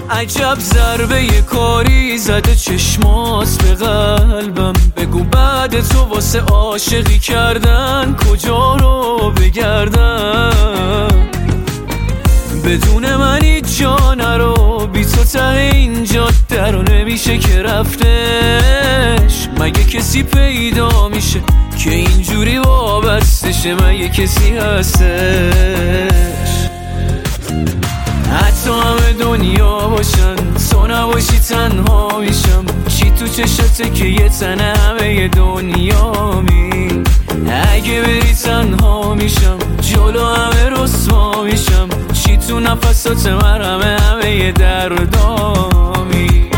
عجب ضربه یه کاری زده چشمات به قلبم. بگو بعد تو واسه عاشقی کردن کجا رو بگردم؟ بدون من هیچ جا نرو، بی تو ته این جاده رو نمیشه که رفتش. مگه کسی پیدا میشه که اینجوری وابستشه؟ مگه کسی هستش؟ حتی همه دنیا باشن تو نباشی تنها میشم. چی تو چشته که یه تنه همه دنیا می؟ اگه بری تنها میشم جلو همه رسوا میشم. چی تو نفسات من همه دردامی؟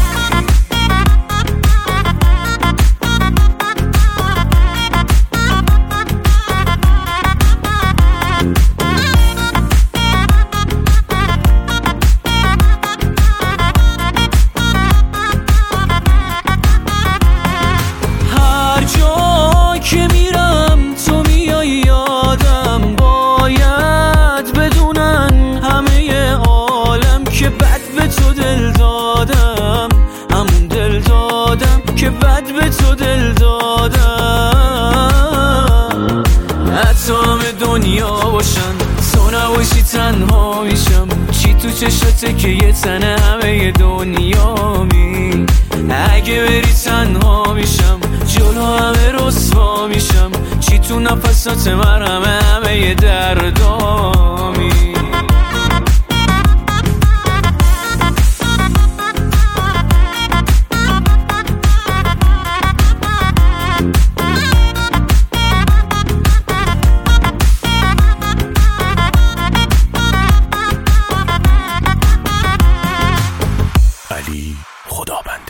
که میرم تو میای یادم، باید بدونن همه عالم که بد به تو دل دادم. همون دل دادم که بد به تو دل دادم. حتی همه دنیا باشن تو نباشی تنها میشم. چی تو چشته که یه تنه همه دنیا می؟ اگه بری تنها میشم جلو همه رسوا میشم. چی تو نفسات من همه دردامی؟ علی خدابند.